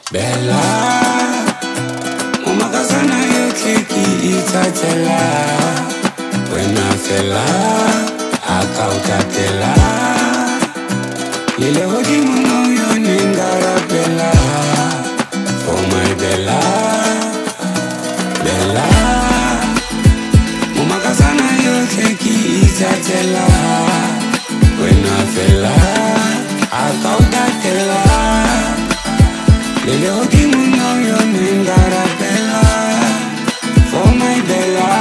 Bella, umakazana yotleki itatela. Wena fela, akautatela. Lile hodimo moyo ningarapela. For my Bella, Bella, umakazana yotleki itatela. Wena fela, akautatela. Lile hodimo moyo ningarapela. For my Bella.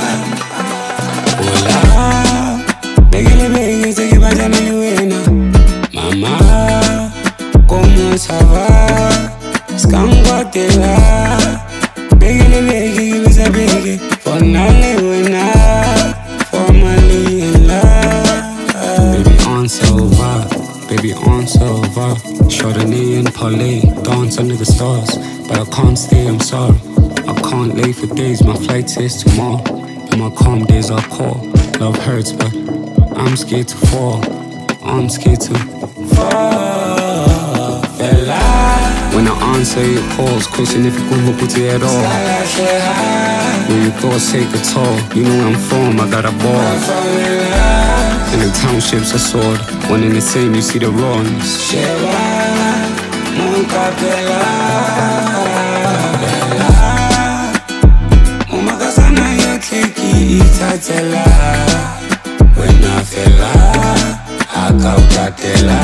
Hola, begele bege seki bajana yuena. Mama, ¿cómo ça va? Skangotela. Begele bege bisa bege. Fonale wena, formally in love. Baby on silver, baby on silver. Chardonnay and Palais, dance under the stars. But I can't stay, I'm sorry. I can't lay for days, my flight is tomorrow. In my calm days I call. Love hurts, but I'm scared to fall. I'm scared to fall. Bella, when I answer your calls, question if you could put it at all. When your thoughts take a toll, you know where I'm from, I got a ball. In the townships I soared, one in the same, you see the runs. Sheba, nunca Bella. Bella, umakazana yotleki itatela. Wena fela, akautatela.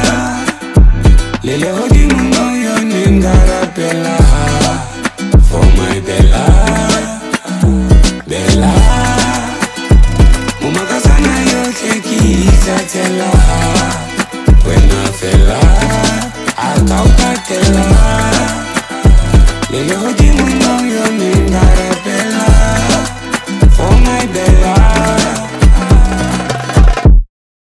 Lile hodimo moyo ningarapela. For my Bella, Bella, umakazana yotleki itatela. Wena fela, akautatela. Lile hodimo moyo ningarapela. For my Bella.